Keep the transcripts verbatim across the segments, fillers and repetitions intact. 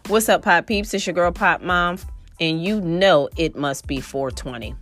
What's up, Pop Peeps? It's your girl, Pop Mom, and you know it must be four twenty.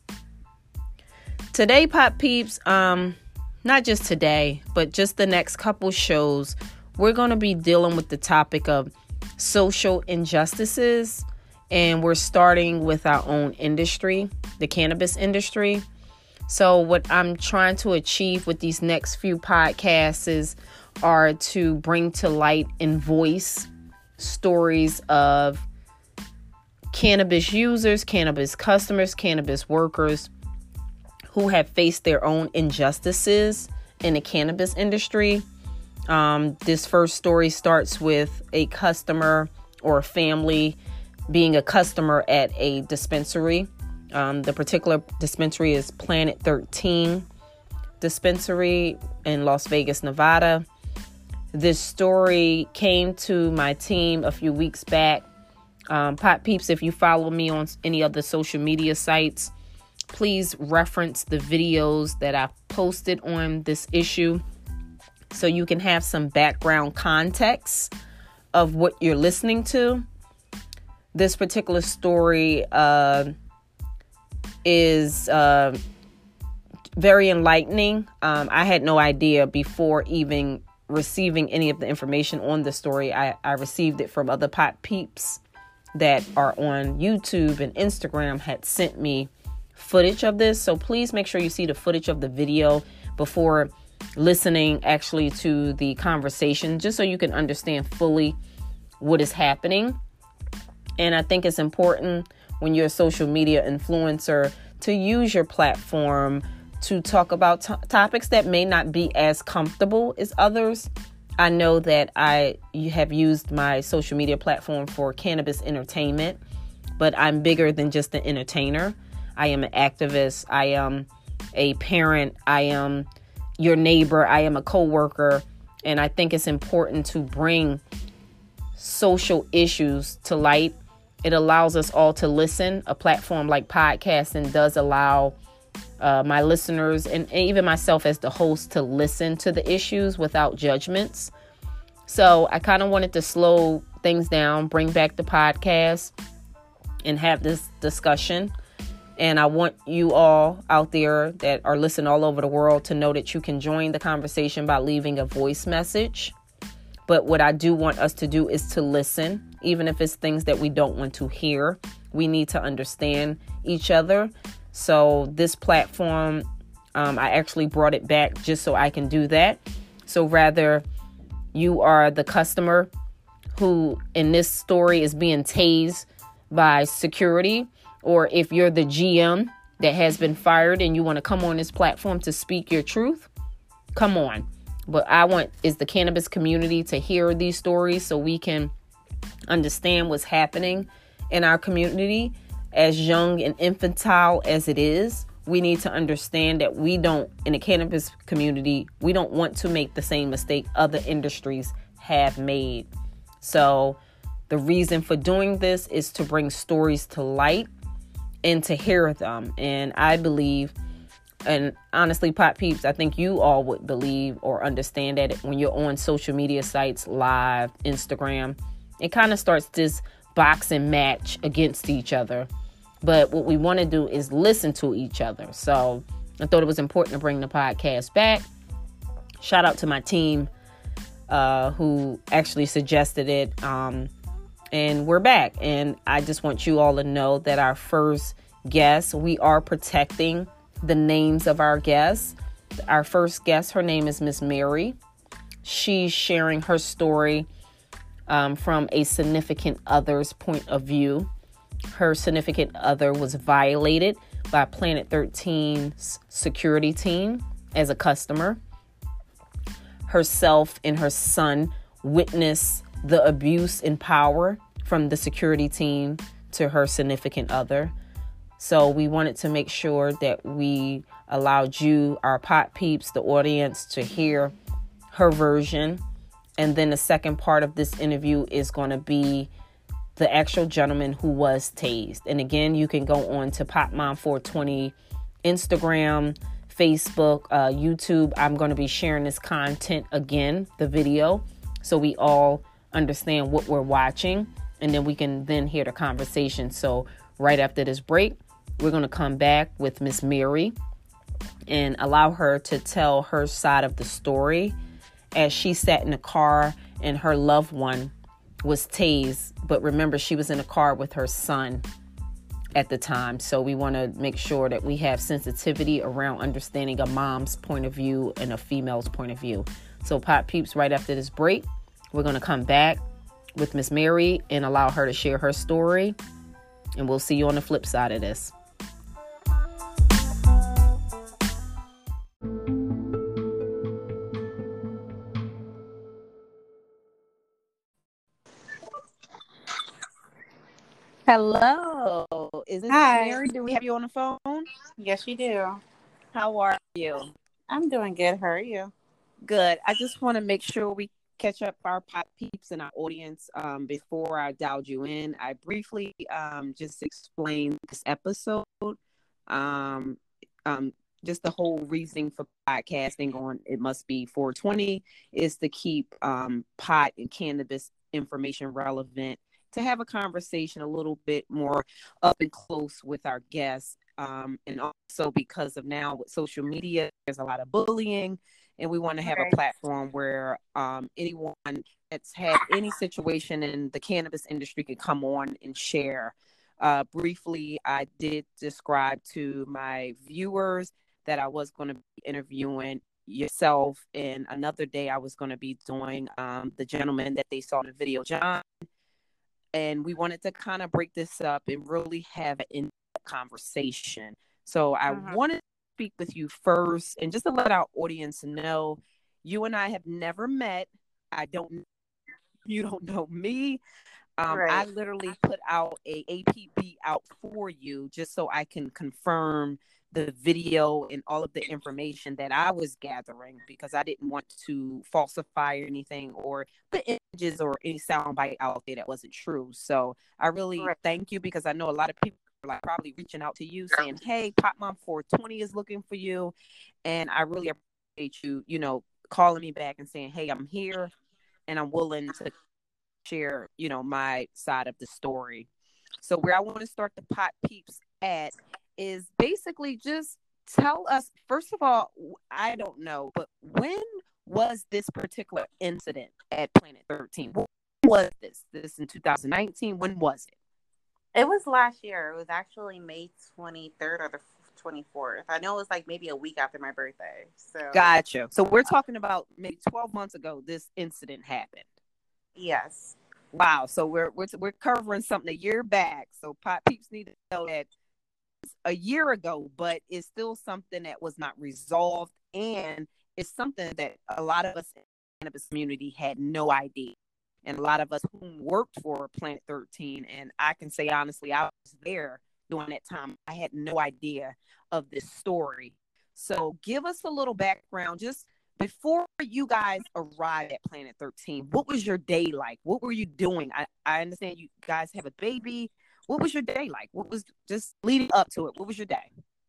Today, Pop Peeps, um, not just today, but just the next couple shows, we're going to be dealing with the topic of social injustices, and we're starting with our own industry, the cannabis industry. So what I'm trying to achieve with these next few podcasts is, are to bring to light and voice stories of cannabis users, cannabis customers, cannabis workers who have faced their own injustices in the cannabis industry. Um, this first story starts with a customer or a family being a customer at a dispensary. Um, the particular dispensary is Planet thirteen dispensary in Las Vegas, Nevada. This story came to my team a few weeks back. Um, Pop Peeps, if you follow me on any of the social media sites, please reference the videos that I've posted on this issue so you can have some background context of what you're listening to. This particular story uh, is uh, very enlightening. Um, I had no idea before even receiving any of the information on the story. I, I received it from other Pop Peeps that are on YouTube and Instagram had sent me footage of this. So please make sure you see the footage of the video before listening actually to the conversation, just so you can understand fully what is happening. And I think it's important when you're a social media influencer to use your platform to talk about t- topics that may not be as comfortable as others. I know that I have used my social media platform for cannabis entertainment, but I'm bigger than just an entertainer. I am an activist. I am a parent. I am your neighbor. I am a coworker. And I think it's important to bring social issues to light. It allows us all to listen. A platform like podcasting does allow Uh, my listeners and, and even myself as the host to listen to the issues without judgments. So I kind of wanted to slow things down, bring back the podcast and have this discussion. And I want you all out there that are listening all over the world to know that you can join the conversation by leaving a voice message. But what I do want us to do is to listen, even if it's things that we don't want to hear. We need to understand each other. So this platform, um, I actually brought it back just so I can do that. So rather you are the customer who in this story is being tased by security, or if you're the G M that has been fired and you want to come on this platform to speak your truth, come on. But I want is the cannabis community to hear these stories so we can understand what's happening in our community. As young and infantile as it is, we need to understand that we don't, in the cannabis community, we don't want to make the same mistake other industries have made. So the reason for doing this is to bring stories to light and to hear them. And I believe, and honestly, Pop Peeps, I think you all would believe or understand that when you're on social media sites, live, Instagram, it kind of starts this boxing match against each other. But what we want to do is listen to each other. So I thought it was important to bring the podcast back. Shout out to my team uh, who actually suggested it. Um, and we're back. And I just want you all to know that our first guest, we are protecting the names of our guests. Our first guest, her name is Miss Mary. She's sharing her story um, from a significant other's point of view. Her significant other was violated by Planet thirteen's security team as a customer. Herself and her son witnessed the abuse and power from the security team to her significant other. So we wanted to make sure that we allowed you, our Pop Peeps, the audience, to hear her version. And then the second part of this interview is going to be the actual gentleman who was tased. And again, you can go on to Pop Mom four twenty, Instagram, Facebook, uh, YouTube. I'm going to be sharing this content again, the video, so we all understand what we're watching. and then we can then hear the conversation. So right after this break, we're going to come back with Miss Mary and allow her to tell her side of the story as she sat in the car and her loved one was tased. But remember, she was in a car with her son at the time. So we want to make sure that we have sensitivity around understanding a mom's point of view and a female's point of view. So Pot Peeps, right after this break, we're going to come back with Miss Mary and allow her to share her story. And we'll see you on the flip side of this. Hello. Is this Hi. Mary? Do we have you on the phone? Yes, you do. How are you? I'm doing good. How are you? Good. I just want to make sure we catch up our Pot Peeps and our audience um, before I dialed you in. I briefly um, just explained this episode. Um, um, just the whole reasoning for podcasting on It Must Be four twenty is to keep um, pot and cannabis information relevant, to have a conversation a little bit more up and close with our guests. Um, and also because of now with social media, there's a lot of bullying, and we want to have Right. a platform where um, anyone that's had any situation in the cannabis industry can come on and share. Uh, briefly, I did describe to my viewers that I was going to be interviewing yourself, and another day I was going to be doing um, the gentleman that they saw in the video, John. And we wanted to kind of break this up and really have an in-depth conversation. So I Mhm. wanted to speak with you first, and just to let our audience know, you and I have never met. I don't, you don't know me. Um, Right. I literally put out a A P B out for you just so I can confirm the video and all of the information that I was gathering, because I didn't want to falsify anything or put images or any soundbite out there that wasn't true. So I really Right. thank you, because I know a lot of people are like probably reaching out to you saying, hey, Pop Mom four twenty is looking for you. And I really appreciate you, you know, calling me back and saying, hey, I'm here and I'm willing to share, you know, my side of the story. So where I want to start the Pot Peeps at is basically just tell us, first of all, I don't know, but when was this particular incident at Planet thirteen? When was this? This in two thousand nineteen? When was it? It was last year. It was actually May twenty-third or the twenty-fourth. I know it was like maybe a week after my birthday. So Gotcha. So we're talking about maybe twelve months ago this incident happened. Yes. Wow. So we're we're we're covering something a year back. So Pot Peeps need to know that a year ago, but it's still something that was not resolved, and it's something that a lot of us in the cannabis community had no idea. And a lot of us who worked for Planet thirteen, and I can say honestly, I was there during that time. I had no idea of this story. So give us a little background just before you guys arrived at Planet thirteen. What was your day like? What were you doing? I, I understand you guys have a baby. What was your day like? What was just leading up to it? What was your day?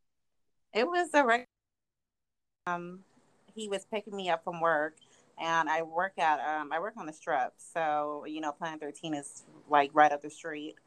It was a regular. Um, he was picking me up from work, and I work at um, I work on the Strip. So you know, Planet thirteen is like right up the street.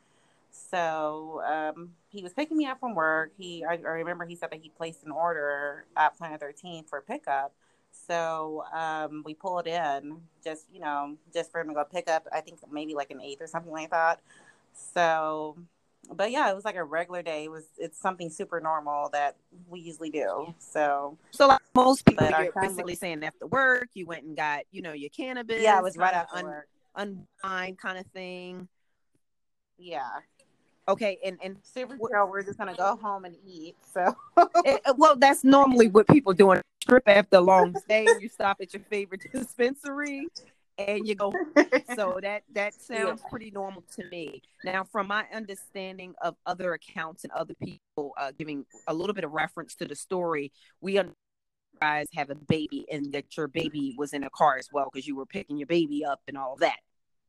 So um, he was picking me up from work. He, I, I remember he said that he placed an order at Planet thirteen for pickup. So um, we pulled in, just you know, just for him to go pick up. I think maybe like an eighth or something like that. So, but yeah, it was like a regular day. It was it's something super normal that we usually do. So, So like most people, but our you're son basically was, saying after work, you went and got, you know, your yeah, it cannabis, was right kind of after un, work. unwind kind of thing. Yeah. Okay, and and Super what, chill. We're just gonna go home and eat. So, it, well, that's normally what people do on a trip after a long stay. You stop at your favorite dispensary and you go. So that that sounds yeah. pretty normal to me. Now, from my understanding of other accounts and other people uh, giving a little bit of reference to the story, we understand you guys have a baby and that your baby was in a car as well, because you were picking your baby up and all that.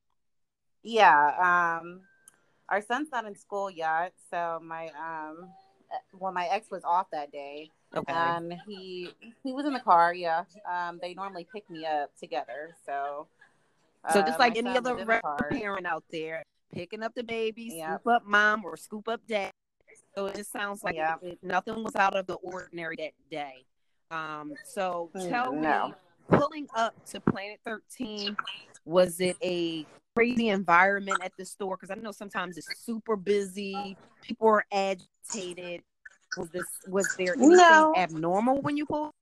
Yeah. Um, our son's not in school yet, so my um, well, my ex was off that day, Okay. and he he was in the car. Yeah. Um, they normally pick me up together, so So just uh, like my any son was other in the car. parent out there, picking up the baby, Yep. scoop up mom or scoop up dad. So it just sounds like Yep. it, it, nothing was out of the ordinary that day. Um, so tell No. me, pulling up to Planet thirteen, was it a crazy environment at the store? Because I know sometimes it's super busy, people are agitated. Was this was there anything No. abnormal when you pulled?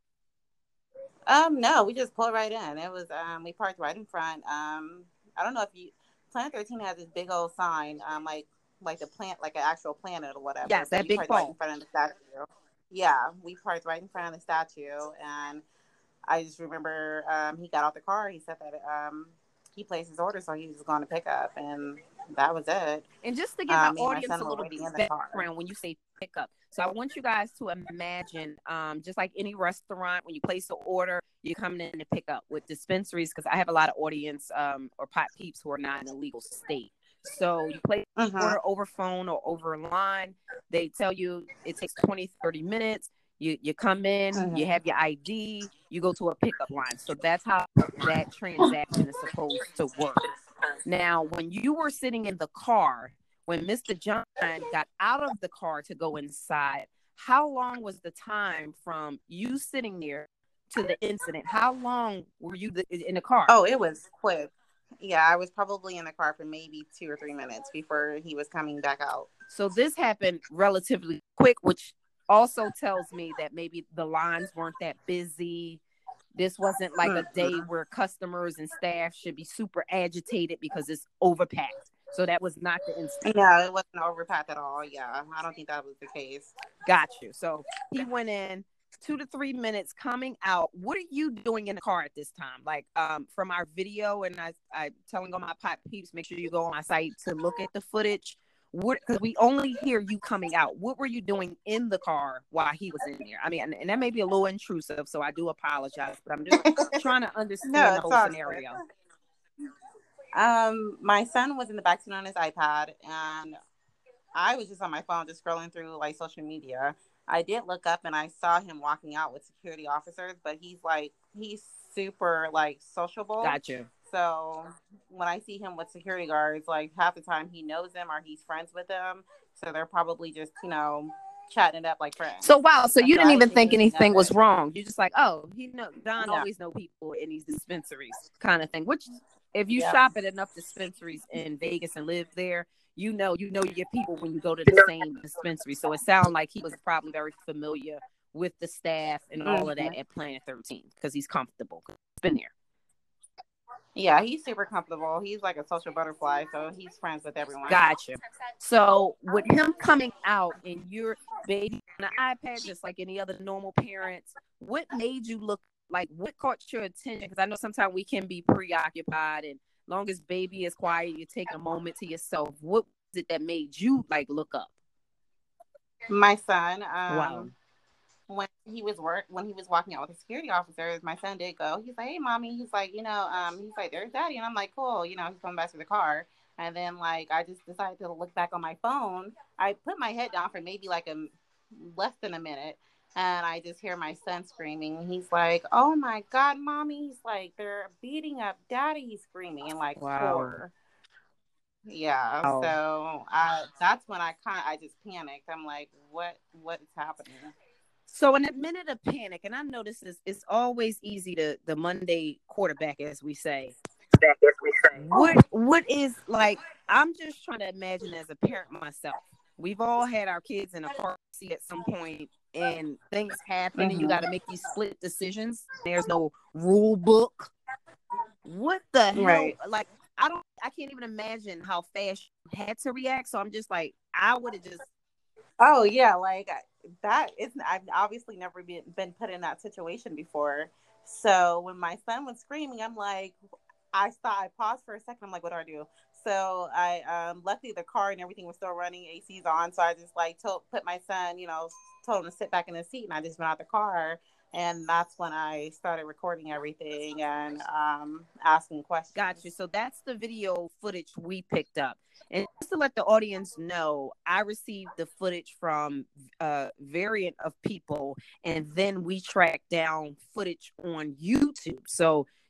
Um, no, we just pulled right in. It was um we parked right in front. Um I don't know if you Planet thirteen has this big old sign, um like like the plant like an actual planet or whatever, Yes, but that we big parked right in ball. front of the statue. Yeah, we parked right in front of the statue, and I just remember um he got out the car, he said that um he placed his order so he was going to pick up, and that was it. And just to give our Um, me and my audience a son were little waiting in the car. background when you say pickup. So I want you guys to imagine, um, just like any restaurant, when you place an order, you're coming in to pick up with dispensaries, because I have a lot of audience um, or pot peeps who are not in a legal state. So you place an Mm-hmm. order over phone or over line. They tell you it takes twenty, thirty minutes. You, you come in, Mm-hmm. you have your I D, you go to a pickup line. So that's how that transaction is supposed to work. Now, when you were sitting in the car, when Mister John got out of the car to go inside, how long was the time from you sitting there to the incident? How long were you in the car? Oh, it was quick. Yeah, I was probably in the car for maybe two or three minutes before he was coming back out. So this happened relatively quick, which also tells me that maybe the lines weren't that busy. This wasn't like a day Mm-hmm. where customers and staff should be super agitated because it's overpacked. So that was not the instance. No, it wasn't overpacked at all. Yeah, I don't think that was the case. Got you. So he went in two to three minutes coming out. What are you doing in the car at this time? Like um, from our video, and I, I telling all my pot peeps, make sure you go on my site to look at the footage. What, because we only hear you coming out. What were you doing in the car while he was in there? I mean, and, and that may be a little intrusive, so I do apologize, but I'm just trying to No, understand the it's whole all scenario. good. Um, my son was in the backseat on his iPad, and I was just on my phone, just scrolling through like social media. I did look up and I saw him walking out with security officers, but he's like he's super like sociable. Gotcha. So when I see him with security guards, like half the time he knows them or he's friends with them. So they're probably just, you know, chatting it up like friends. So wow, so you So didn't I even didn't think think anything of anything was it. wrong. You're just like, oh, he know Don No. always know people in these dispensaries, kind of thing. Which, if you Yep. shop at enough dispensaries in Vegas and live there, you know you know your people when you go to the same dispensary. So it sounded like he was probably very familiar with the staff and all of that Mhm. at Planet thirteen because he's comfortable. He's been there. Yeah, he's super comfortable. He's like a social butterfly, so he's friends with everyone. Gotcha. So with him coming out and your baby on the iPad, just like any other normal parents, what made you look like? What caught your attention? Because I know sometimes we can be preoccupied, and long as baby is quiet, you take a moment to yourself. What was it that made you like look up? My son, um, Wow. when he was work when he was walking out with the security officers, my son did go. He's like, "Hey, mommy." He's like, you know, um, he's like, "There's daddy," and I'm like, "Cool." You know, he's going back to the car, and then like I just decided to look back on my phone. I put my head down for maybe like a less than a minute, and I just hear my son screaming. He's like, "Oh my God, mommy!" He's like, "They're beating up daddy." He's screaming in like Wow. horror. Yeah, Wow. so I that's when I kind of I just panicked. I'm like, what what is happening? So in a minute of panic, and I know this is it's always easy to the Monday quarterback, as we say. What what is like? I'm just trying to imagine as a parent myself. We've all had our kids in a car seat at some point, and things happen, and you Mhm. got to make these split decisions. There's no rule book. What the hell? Right. Like I don't, I can't even imagine how fast you had to react. So I'm just like, I would have just. Oh yeah, like that is I've obviously never been been put in that situation before. So when my son was screaming, I'm like, I stopped. I paused for a second. I'm like, what do I do? So I um, luckily the car and everything was still running, A C's on. So I just like told put my son, you know, told him to sit back in the seat, and I just went out the car. And that's when I started recording everything and um, asking questions. Got you. So that's the video footage we picked up. And just to let the audience know, I received the footage from a variant of people, and then we tracked down footage on YouTube. So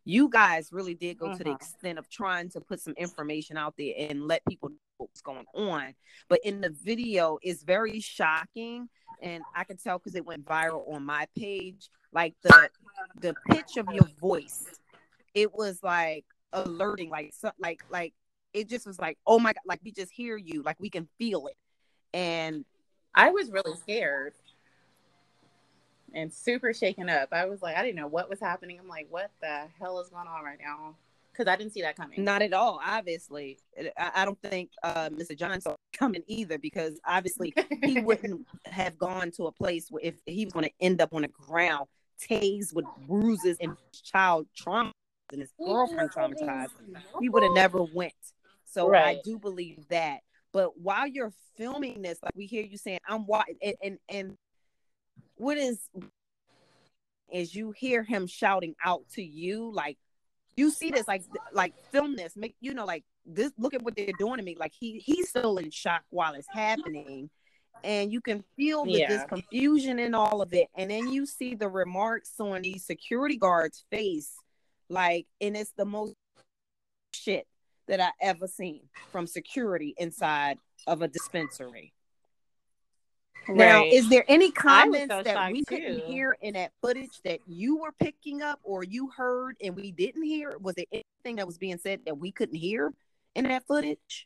You guys really did go to the Uh-huh. extent of trying to put some information out there and let people know what's going on. But in the video, it's very shocking. And I can tell because it went viral on my page. Like the the pitch of your voice, it was like alerting, like so, like like it just was like, oh my God, like we just hear you, like we can feel it. And I was really scared and super shaken up. I was like, I didn't know what was happening. I'm like, what the hell is going on right now? Because I didn't see that coming. not at all, obviously. I, I don't think uh, mister John saw it coming either, because obviously he wouldn't have gone to a place where if he was going to end up on the ground, tased with bruises and his child traumatized and his girlfriend traumatized, he would have never went. So right. I do believe that. But while you're filming this, like we hear you saying, I'm watching, and, and and what is, is you hear him shouting out to you, like, you see this, like, like film this, make, you know, like this, look at what they're doing to me. Like he, he's still in shock while it's happening. And you can feel the Yeah. this confusion in all of it. And then you see the remarks on these security guards' face, like, and it's the most shit that I ever seen from security inside of a dispensary. Right. Now, is there any comments so that we too. couldn't hear in that footage that you were picking up or you heard and we didn't hear? Was there anything that was being said that we couldn't hear in that footage?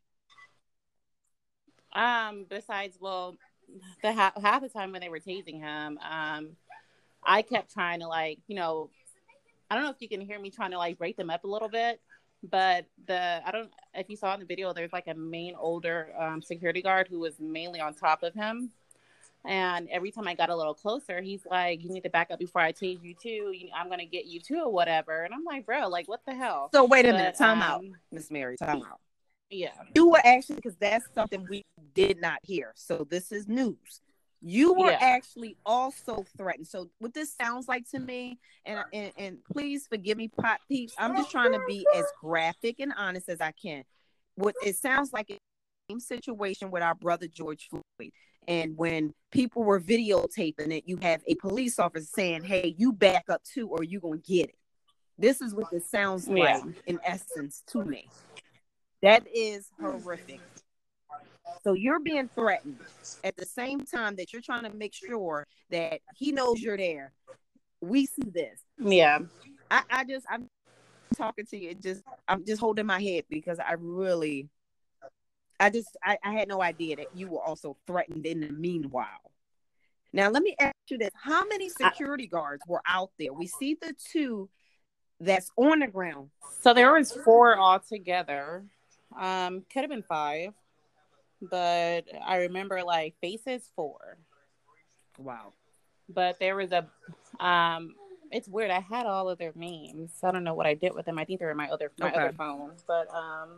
Um, besides, well, the half, half the time when they were tasing him, um, I kept trying to, like, you know, I don't know if you can hear me trying to like break them up a little bit, but the, I don't, if you saw in the video, there's like a main older um, security guard who was mainly on top of him. And every time I got a little closer, he's like, you need to back up before I tase you too. I'm going to get you too or whatever. And I'm like, bro, like, what the hell? So wait a but, minute. Time um, out, Miss Mary. Time out. Yeah. You were actually, because that's something we did not hear. So this is news. You were yeah. actually also threatened. So what this sounds like to me, and, and, and please forgive me, pot peeps, I'm just trying to be as graphic and honest as I can. What it sounds like is the same situation with our brother George Floyd. And when people were videotaping it, you have a police officer saying, hey, you back up too, or you going to get it. This is what this sounds like yeah. in essence to me. That is horrific. So you're being threatened at the same time that you're trying to make sure that he knows you're there. We see this. Yeah. I, I just, I'm talking to you. It just, I'm just holding my head because I really... I just, I, I had no idea that you were also threatened in the meanwhile. Now, let me ask you this. How many security I, guards were out there? We see the two that's on the ground. So there was four altogether. Um, could have been five. But I remember, like, faces four. Wow. But there was a, um, it's weird. I had all of their names. I don't know what I did with them. I think they're in my other, my okay. other phone. But, um...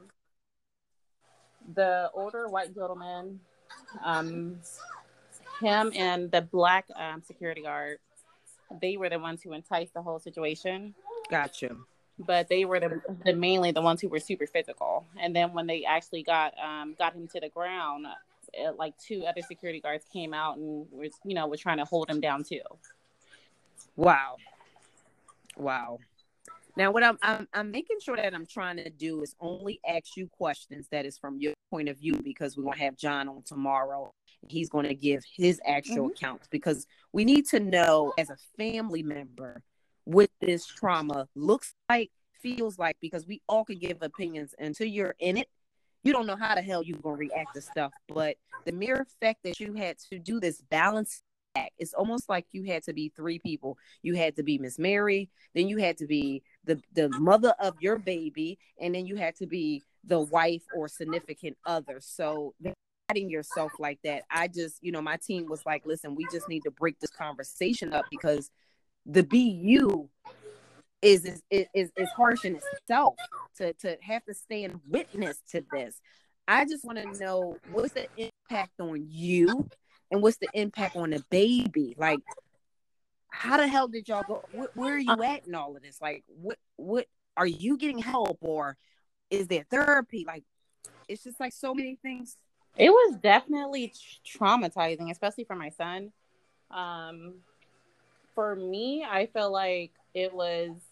the older white gentleman, um, him and the black um, security guard, they were the ones who enticed the whole situation. Gotcha. But they were the, the mainly the ones who were super physical. And then when they actually got um, got him to the ground, it, like two other security guards came out and was you know were trying to hold him down too. Wow. Wow. Now, what I'm, I'm I'm making sure that I'm trying to do is only ask you questions that is from your point of view, because we're going to have John on tomorrow. He's going to give his actual mm-hmm. accounts, because we need to know as a family member what this trauma looks like, feels like, because we all can give opinions. Until you're in it, you don't know how the hell you're going to react to stuff. But the mere fact that you had to do this balance act, it's almost like you had to be three people. You had to be Miss Mary, then you had to be the, the mother of your baby, and then you had to be the wife or significant other. So fighting yourself like that, I just, you know, my team was like, listen, we just need to break this conversation up, because the B U is is is, is harsh in itself to, to have to stand witness to this. I just want to know, what's the impact on you and what's the impact on the baby? Like, how the hell did y'all go? Where, where are you at in all of this? Like, what, what are you getting help, or is there therapy? Like, it's just like so many things. It was definitely traumatizing, especially for my son. Um, for me, I feel like it was,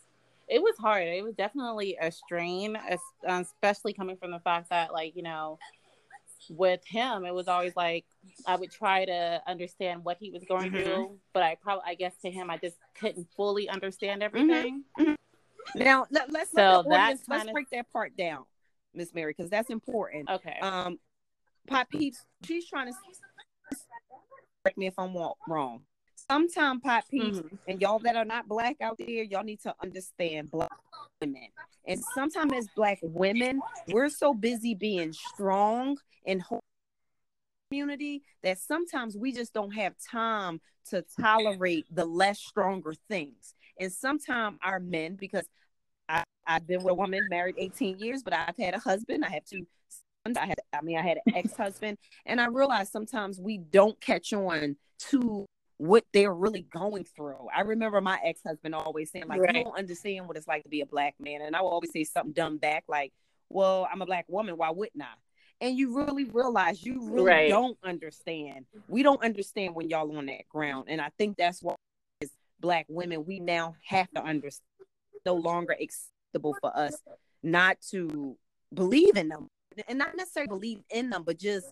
it was hard. It was definitely a strain, especially coming from the fact that, like, you know, with him, it was always like I would try to understand what he was going mm-hmm. through, but I probably, I guess, to him, I just couldn't fully understand everything. Mm-hmm. Mm-hmm. Now, let, let's so let the audience, let's of... break that part down, Miss Mary, because that's important. Okay. Um, Pot Peeps, she's trying to correct me if I'm wrong. Sometimes Pot Peeps, mm-hmm. and y'all that are not Black out there, y'all need to understand Black women. And sometimes as Black women, we're so busy being strong and whole community that sometimes we just don't have time to tolerate the less stronger things. And sometimes our men, because I, I've been with a woman married eighteen years, but I've had a husband. I have two sons. I had, I mean, I had an ex-husband, and I realized sometimes we don't catch on to what they're really going through. I remember my ex-husband always saying, like, right. you don't understand what it's like to be a Black man. And I will always say something dumb back, like, well, I'm a Black woman. Why wouldn't I? And you really realize you really right. don't understand. We don't understand when y'all on that ground. And I think that's why as Black women, we now have to understand it's no longer acceptable for us not to believe in them. And not necessarily believe in them, but just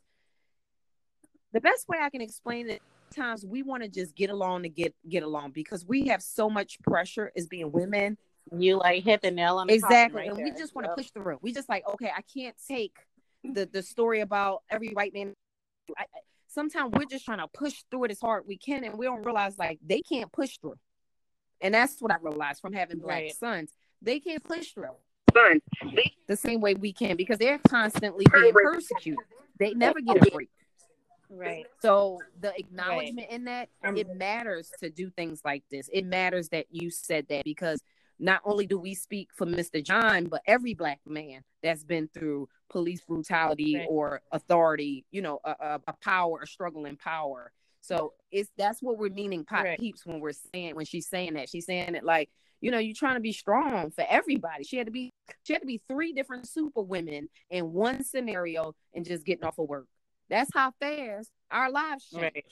the best way I can explain it, times we want to just get along to get get along because we have so much pressure as being women. You like hit the nail on the exactly right and there. We just want to yep. push through. We just like, okay, I can't take the the story about every white man. I, I, sometimes we're just trying to push through it as hard we can, and we don't realize like they can't push through. And that's what I realized from having Black right. sons. They can't push through sons the same way we can because they're constantly being persecuted. They never get a break. Right. So the acknowledgement right. in that, it matters to do things like this. It matters that you said that because not only do we speak for Mister John, but every Black man that's been through police brutality right. or authority, you know, a, a, a power, a struggle in power. So it's that's what we're meaning, Pot right. Peeps, when we're saying when she's saying that. She's saying it like, you know, you're trying to be strong for everybody. She had to be she had to be three different super women in one scenario and just getting off of work. That's how fast our lives change. Right.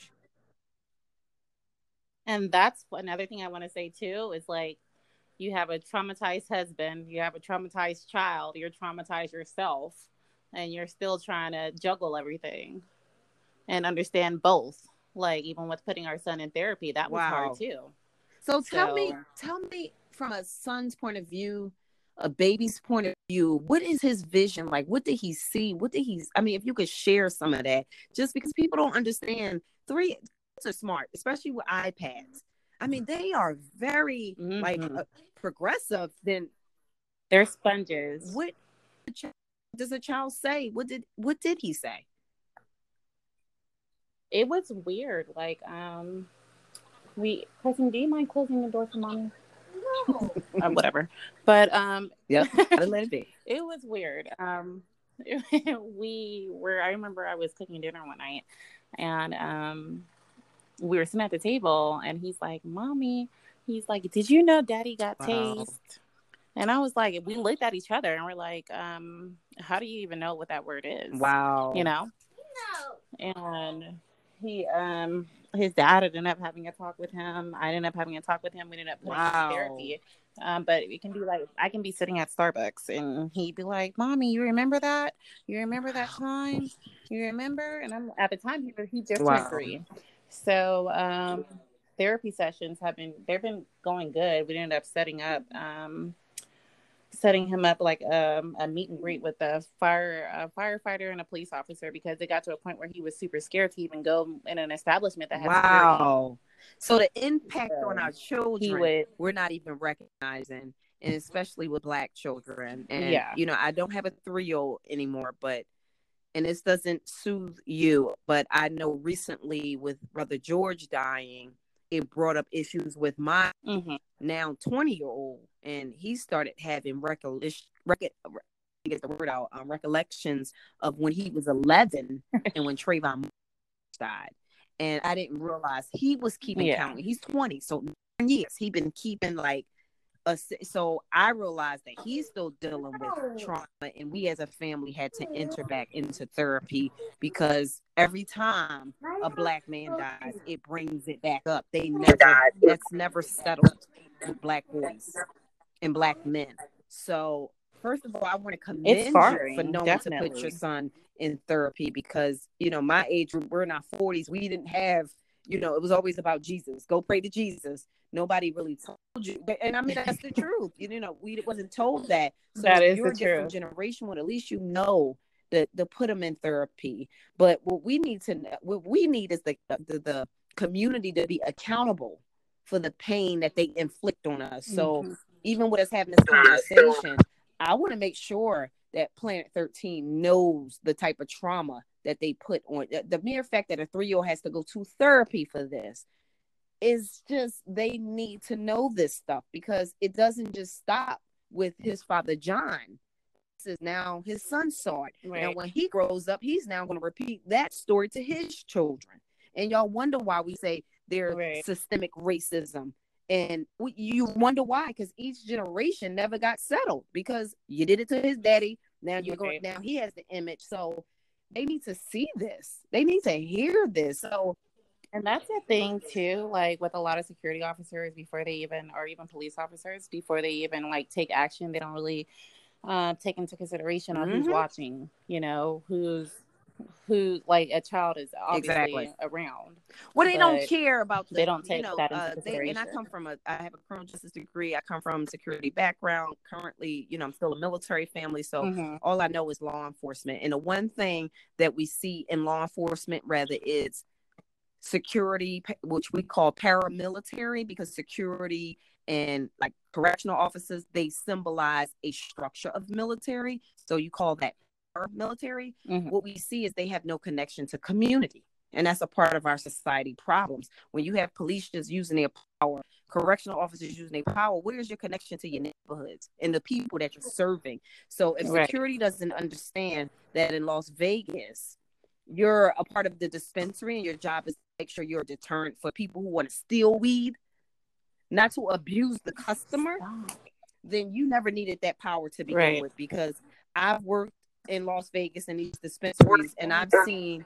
And that's another thing I want to say too, is like, you have a traumatized husband, you have a traumatized child, you're traumatized yourself, and you're still trying to juggle everything and understand both. Like, even with putting our son in therapy, that was wow. hard too. So tell so, me, tell me from a son's point of view, a baby's point of view, what is his vision like? What did he see? What did he, I mean, if you could share some of that, just because people don't understand, three kids are smart, especially with iPads. I mean, they are very mm-hmm. like uh, progressive. Then they're sponges. What does a child say? What did, what did he say? It was weird. Like, um, we, Cousin, do you mind closing the door for mommy? No. uh, whatever. But um yeah, let it be. It was weird. Um we were I remember I was cooking dinner one night and um we were sitting at the table and he's like, Mommy, he's like, did you know Daddy got wow. tased? And I was like, we looked at each other and we're like, um, how do you even know what that word is? Wow. You know? No. And he um his dad ended up having a talk with him. I ended up having a talk with him. We ended up putting wow. him in therapy. Um, but it can be like, I can be sitting at Starbucks and he'd be like, Mommy, you remember that? You remember that time? You remember? And I'm at the time he, he just wow. turned three. So um, therapy sessions have been, they've been going good. We ended up setting up, um, setting him up like um, a meet and greet with a fire a firefighter and a police officer because it got to a point where he was super scared to even go in an establishment that had wow. security. So the impact so on our children, would, we're not even recognizing, and especially with Black children. And, yeah. you know, I don't have a three-year-old anymore, but, and this doesn't soothe you, but I know recently with Brother George dying, it brought up issues with my mm-hmm. now twenty-year-old, and he started having recollection, rec- get the word out, um, recollections of when he was eleven and when Trayvon died. And I didn't realize he was keeping yeah. count. He's twenty, so nine years he been keeping like a. So I realized that he's still dealing with trauma, and we as a family had to enter back into therapy because every time a Black man dies, it brings it back up. They never, that's never settled with Black boys. and black men. So first of all, I want to It's commend you for scarring, knowing to put your definitely. son in therapy because, you know, my age group, we're in our forties. We didn't have, you know, it was always about Jesus. Go pray to Jesus. Nobody really told you. And I mean, that's the truth. You know, we wasn't told that. So That if is you're the a different truth. generation, well, at least you know that to put them in therapy. But what we need to, what we need is the, the, the community to be accountable for the pain that they inflict on us. So Mm-hmm. even with us having this conversation, I want to make sure that Planet thirteen knows the type of trauma that they put on. The mere fact that a three-year-old has to go to therapy for this is just, they need to know this stuff because it doesn't just stop with his father, John. This is now his son saw it. Right. Now, when he grows up, he's now going to repeat that story to his children. And y'all wonder why we say there's Right. systemic racism. And we, you wonder why, because each generation never got settled because you did it to his daddy. Now you're going, Right. now he has the image. So they need to see this. They need to hear this. So, and that's the thing too, like with a lot of security officers before they even, or even police officers, before they even like take action, they don't really uh, take into consideration on mm-hmm. who's watching, you know, who's, who, like a child is obviously exactly. around. Well, they don't but care about the, they don't take you know, that into uh, they, consideration. and I come from a, I have a criminal justice degree. I come from a security background. Currently, you know, I'm still a military family. So Mhm. all I know is law enforcement. And the one thing that we see in law enforcement, rather, is security, pa- which we call paramilitary, because security and like correctional officers, they symbolize a structure of military. So you call that paramilitary. Mhm. What we see is they have no connection to community. And that's a part of our society problems. When you have police just using their power, correctional officers using their power, where's your connection to your neighborhoods and the people that you're serving? So if Right. security doesn't understand that in Las Vegas, you're a part of the dispensary and your job is to make sure you're a deterrent for people who want to steal weed, not to abuse the customer, then you never needed that power to begin Right. with. Because I've worked in Las Vegas in these dispensaries and I've seen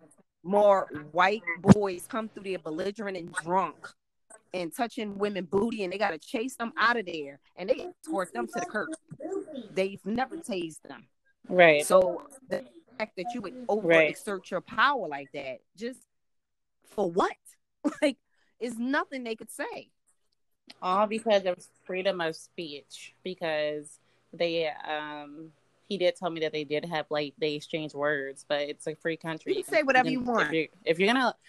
more white boys come through there belligerent and drunk and touching women booty, and they got to chase them out of there and they toward them to the curb. They've never tased them. Right. So the fact that you would overexert right. your power like that, just for what? Like, is nothing they could say. All because of freedom of speech. Because they, um, he did tell me that they did have, like, they exchange words, but it's a free country. You can say whatever you, can, you want. If you're, if you're gonna,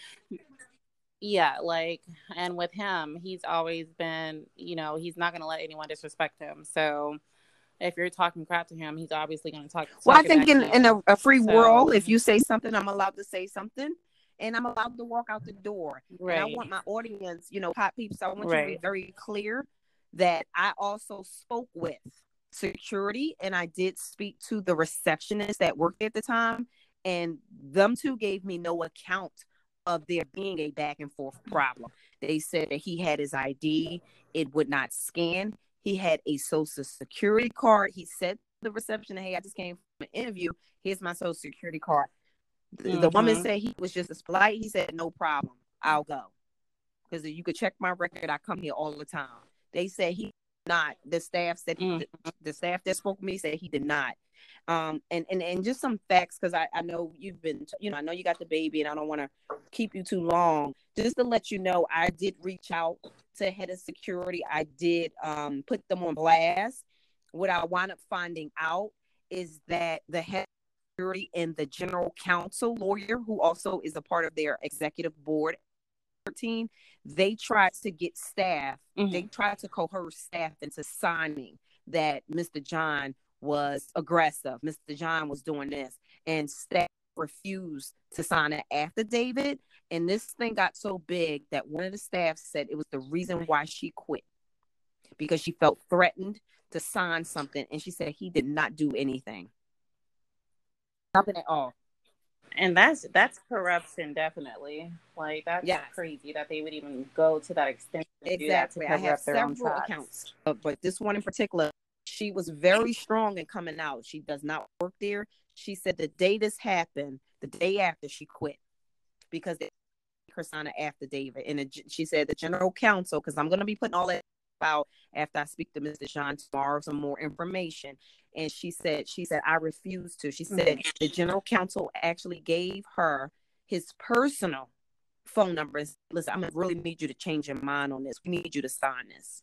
yeah, like, and with him, he's always been, you know, he's not gonna let anyone disrespect him. So if you're talking crap to him, he's obviously going to talk. Well, talk I think in, in a, a free so, world, if you say something, I'm allowed to say something, and I'm allowed to walk out the door. Right. And I want my audience, you know, hot peeps, I want right. you to be very clear that I also spoke with security, and I did speak to the receptionist that worked at the time, and them two gave me no account of there being a back and forth problem. They said that he had his I D, it would not scan. He had a social security card. He said to the reception, hey, I just came from an interview. Here's my social security card. The, mm-hmm. the woman said he was just as polite. He said, no problem. I'll go. Because you could check my record. I come here all the time. They said he did not. The staff said, mm-hmm. the, the staff that spoke to me said he did not. Um, and, and, and just some facts, because I, I know you've been, you know, I know you got the baby and I don't want to keep you too long. Just to let you know, I did reach out to head of security. I did um, put them on blast. What I wound up finding out is that the head of security and the general counsel lawyer, who also is a part of their executive board, thirteen, they tried to get staff, mm-hmm. they tried to coerce staff into signing that Mister John was aggressive. Mister John was doing this, and staff refused to sign an affidavit. And this thing got so big that one of the staff said it was the reason why she quit, because she felt threatened to sign something. And she said he did not do anything. Nothing at all. And that's that's corruption, definitely. Like, that's yes. crazy that they would even go to that extent to exactly. do that to cover I have up their several own accounts, but, but this one in particular, she was very strong in coming out. She does not work there. She said the day this happened, the day after, she quit because they her sign an affidavit. And it, she said the general counsel, because I'm going to be putting all that out after I speak to Mister John tomorrow some more information. And she said, she said, I refuse to. She said mm-hmm. the general counsel actually gave her his personal phone number. And said, listen, I'm going to really need you to change your mind on this. We need you to sign this.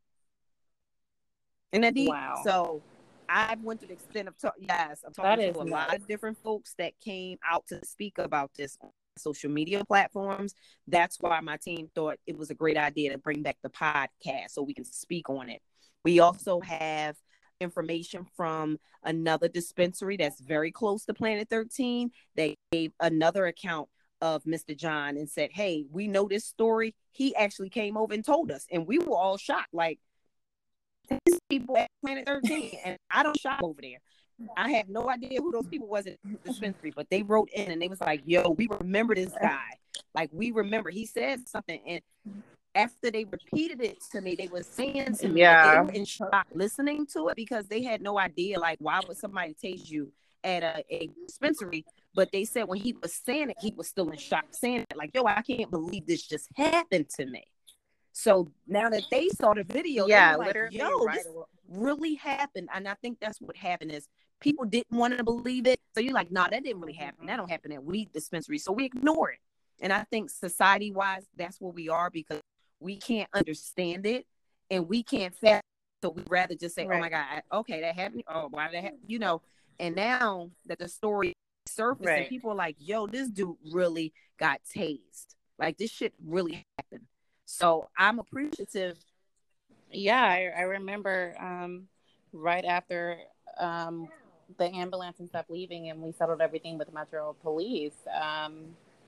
And that wow. So I went to the extent of, talk, yes, I'm talking to a nice. lot of different folks that came out to speak about this on social media platforms. That's why my team thought it was a great idea to bring back the podcast so we can speak on it. We also have information from another dispensary that's very close to Planet thirteen. They gave another account of Mister John and said, hey, we know this story. He actually came over and told us. And we were all shocked. Like, these people at Planet thirteen, and I don't shop over there. I had no idea who those people was at the dispensary, but they wrote in and they was like, yo, we remember this guy. Like, we remember. He said something, and after they repeated it to me, they were saying to me, yeah. they were in shock listening to it because they had no idea, like, why would somebody tase you at a, a dispensary? But they said when he was saying it, he was still in shock saying it. Like, yo, I can't believe this just happened to me. So now that they saw the video, yeah, they were like, yo, right this away. really happened. And I think that's what happened is people didn't want to believe it. So you're like, no, nah, that didn't really happen. That don't happen at weed dispensaries. So we ignore it. And I think society-wise, that's where we are because we can't understand it and we can't fathom. So we'd rather just say, right. oh, my God, okay, that happened. Oh, why did that happen? You know, and now that the story surfaced right. and people are like, yo, this dude really got tased. Like, this shit really happened. So I'm appreciative. Yeah, I, I remember um, right after um, the ambulance and stuff leaving and we settled everything with Metro Police, um,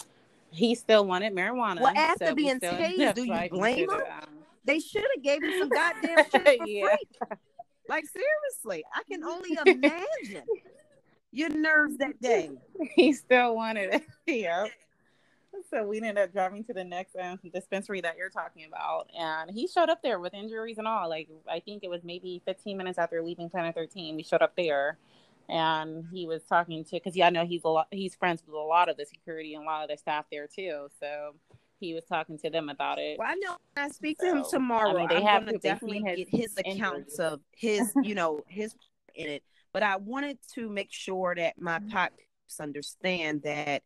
he still wanted marijuana. Well, after so being tased, do you blame him? Um... They should have gave him some goddamn shit for yeah. free. Like, seriously, I can only imagine your nerves that day. He still wanted it. Yeah. So we ended up driving to the next um, dispensary that you're talking about. And he showed up there with injuries and all. Like, I think it was maybe fifteen minutes after leaving Planet thirteen. We showed up there. And he was talking to, because yeah, I know he's a lot, he's friends with a lot of the security and a lot of the staff there too. So he was talking to them about it. Well, I know when I speak so, to him tomorrow, I mean, they I'm have to definitely his get his accounts injuries. of his, you know, his in it. But I wanted to make sure that my pops understand that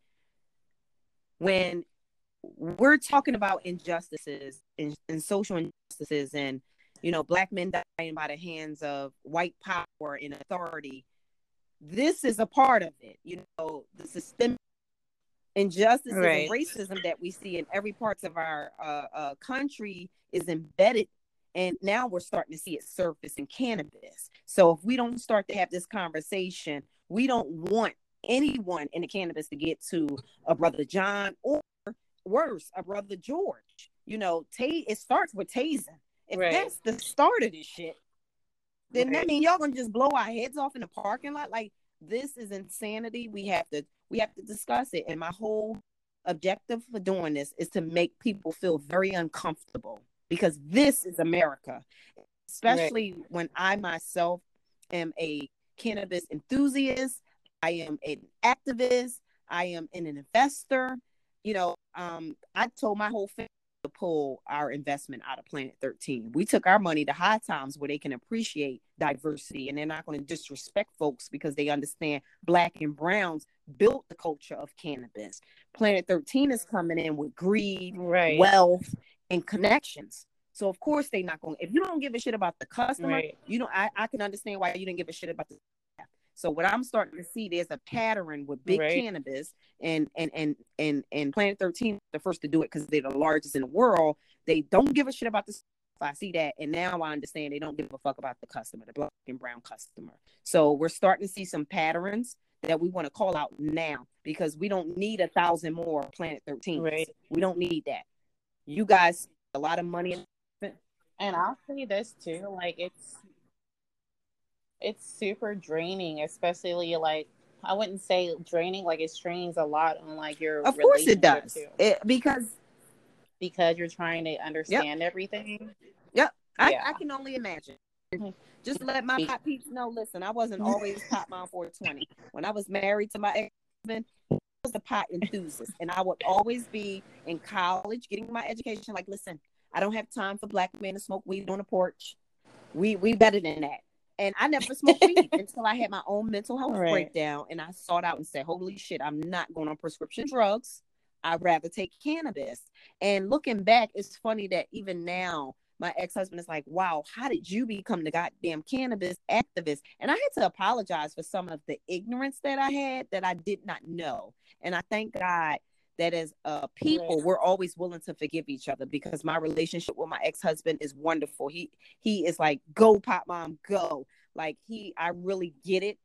when we're talking about injustices and, and social injustices and, you know, black men dying by the hands of white power and authority, this is a part of it. You know, the systemic injustices right. and racism that we see in every part of our uh, uh, country is embedded. And now we're starting to see it surface in cannabis. So if we don't start to have this conversation, we don't want anyone in the cannabis to get to a brother John or worse, a brother George. You know, t- it starts with tasing. If right. that's the start of this shit, then right. that means y'all gonna just blow our heads off in the parking lot. Like, this is insanity. We have to we have to discuss it. And my whole objective for doing this is to make people feel very uncomfortable because this is America. Especially right. when I myself am a cannabis enthusiast, I am an activist, I am an investor. You know, um, I told my whole family to pull our investment out of Planet thirteen. We took our money to High Times where they can appreciate diversity and they're not going to disrespect folks because they understand black and browns built the culture of cannabis. Planet thirteen is coming in with greed, right. wealth, and connections. So of course they're not going. If you don't give a shit about the customer, right. you know, I, I can understand why you didn't give a shit about the. So what I'm starting to see, there's a pattern with big right. cannabis and and and and and Planet thirteen, the first to do it because they're the largest in the world. They don't give a shit about this. I see that, and now I understand they don't give a fuck about the customer, the black and brown customer. So we're starting to see some patterns that we want to call out now because we don't need a thousand more Planet thirteen. Right. We don't need that. You guys, a lot of money. And I'll say this too, like it's. It's super draining, especially like I wouldn't say draining, like it strains a lot on like your. Of course, it does. It, because because you're trying to understand yep. everything. Yep, I, yeah. I can only imagine. Just let my pop peeps know. Listen, I wasn't always Pop Mom four twenty. When I was married to my ex-husband, I was a pot enthusiast, and I would always be in college getting my education. Like, listen, I don't have time for black men to smoke weed on the porch. We we better than that. And I never smoked weed until I had my own mental health Right. breakdown. And I sought out and said, holy shit, I'm not going on prescription drugs. I'd rather take cannabis. And looking back, it's funny that even now, my ex-husband is like, wow, how did you become the goddamn cannabis activist? And I had to apologize for some of the ignorance that I had that I did not know. And I thank God that as uh, people, Right. we're always willing to forgive each other, because my relationship with my ex-husband is wonderful. He he is like, go Pop Mom, go. Like he, I really get it.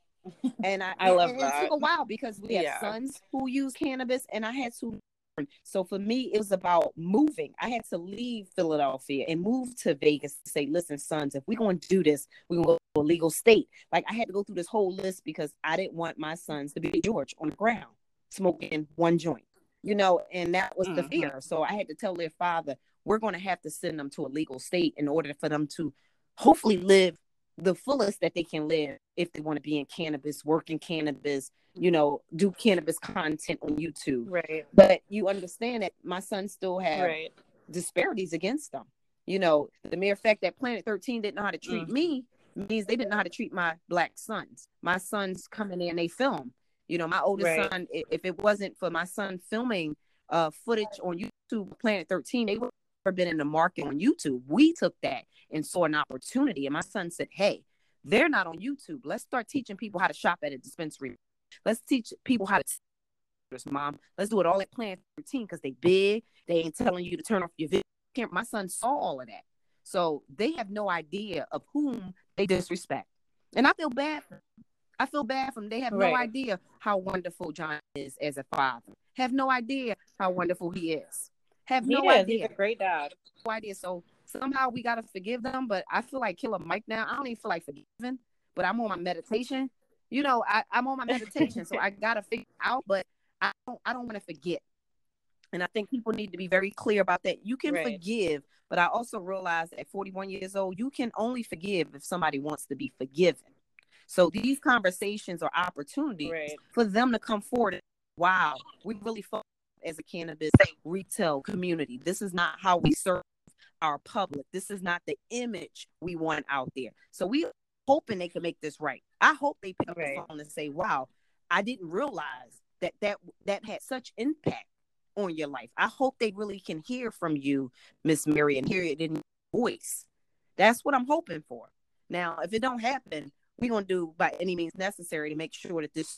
And I, I love and that. It took a while because we have Yeah. sons who use cannabis, and I had to. So for me, it was about moving. I had to leave Philadelphia and move to Vegas to say, listen, sons, if we're going to do this, we're going to go to a legal state. Like I had to go through this whole list because I didn't want my sons to be George on the ground smoking one joint, you know, and that was the Mhm. fear. So I had to tell their father, we're going to have to send them to a legal state in order for them to hopefully live the fullest that they can live if they want to be in cannabis, work in cannabis, you know, do cannabis content on YouTube. Right. But you understand that my sons still have Right. disparities against them. You know, the mere fact that Planet thirteen didn't know how to treat Mm. me means they didn't know how to treat my black sons. My sons come in there and they film. You know, my oldest Right. son, i- if it wasn't for my son filming uh, footage on YouTube, Planet thirteen, they would have never been in the market on YouTube. We took that and saw an opportunity. And my son said, hey, they're not on YouTube. Let's start teaching people how to shop at a dispensary. Let's teach people how to this, mom. Let's do it all at Planet thirteen because they big. They ain't telling you to turn off your video camera. My son saw all of that. So they have no idea of whom they disrespect. And I feel bad for them. I feel bad for them. They have no Right. idea how wonderful John is as a father. Have no idea how wonderful he is. Have He no is. idea. He's a great dad. No idea. So somehow we got to forgive them. But I feel like Killer Mike now. I don't even feel like forgiving, but I'm on my meditation. You know, I, I'm on my meditation. So I got to figure it out. But I don't, I don't want to forget. And I think people need to be very clear about that. You can Right. forgive, but I also realize at forty-one years old, you can only forgive if somebody wants to be forgiven. So these conversations are opportunities Right. for them to come forward. And, wow, we really fought as a cannabis retail community. This is not how we serve our public. This is not the image we want out there. So we hoping they can make this right. I hope they pick up Right. the phone and say, wow, I didn't realize that that, that had such impact on your life. I hope they really can hear from you, Miss Mary, and hear it in your voice. That's what I'm hoping for. Now, if it don't happen, we're going to do by any means necessary to make sure that this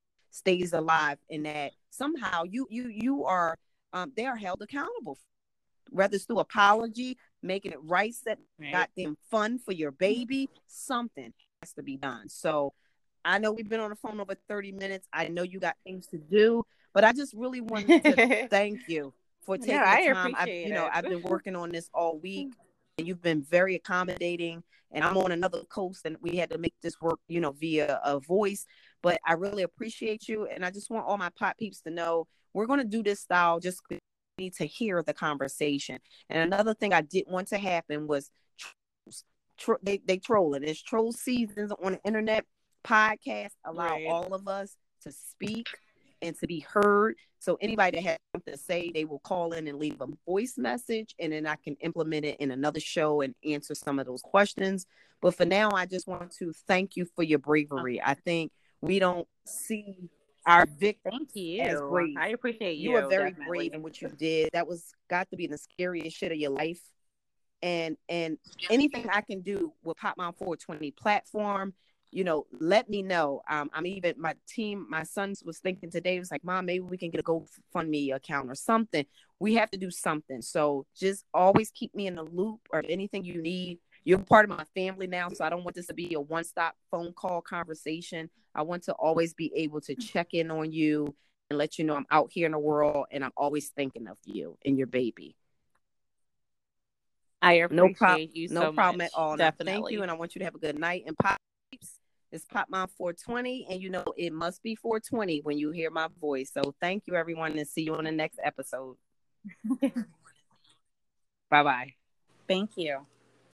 stays alive and that somehow you you you are um they are held accountable, whether it's through apology, making it right, set Right. goddamn fun for your baby. Something has to be done. So I know we've been on the phone over thirty minutes. I know you got things to do, but I just really wanted to thank you for taking No, I the time. I, appreciate you know, it. I've been working on this all week, and you've been very accommodating. And I'm on another coast, and we had to make this work, you know, via a voice. But I really appreciate you, and I just want all my pot peeps to know we're going to do this style. Just need to hear the conversation. And another thing I didn't want to happen was trolls. Tro- they they trolling. It's troll seasons on the internet. Podcasts allow Right. all of us to speak and to be heard. So anybody that has something to say, they will call in and leave a voice message, and then I can implement it in another show and answer some of those questions. But for now, I just want to thank you for your bravery. I think we don't see our victims Thank you. as brave. I appreciate you. You were very definitely. brave in what you did. That was got to be the scariest shit of your life. And and anything I can do with Pop Mom four twenty platform, you know, let me know. Um, I'm even my team, my sons was thinking today, was like, Mom, maybe we can get a GoFundMe account or something. We have to do something. So just always keep me in the loop or anything you need. You're part of my family now, so I don't want this to be a one-stop phone call conversation. I want to always be able to check in on you and let you know I'm out here in the world and I'm always thinking of you and your baby. I appreciate No problem. you so No problem much. at all. Now, Definitely. thank you, and I want you to have a good night. And Pop, it's Pop Mom four twenty, and you know it must be four twenty when you hear my voice. So thank you, everyone, and see you on the next episode. Bye bye. Thank you.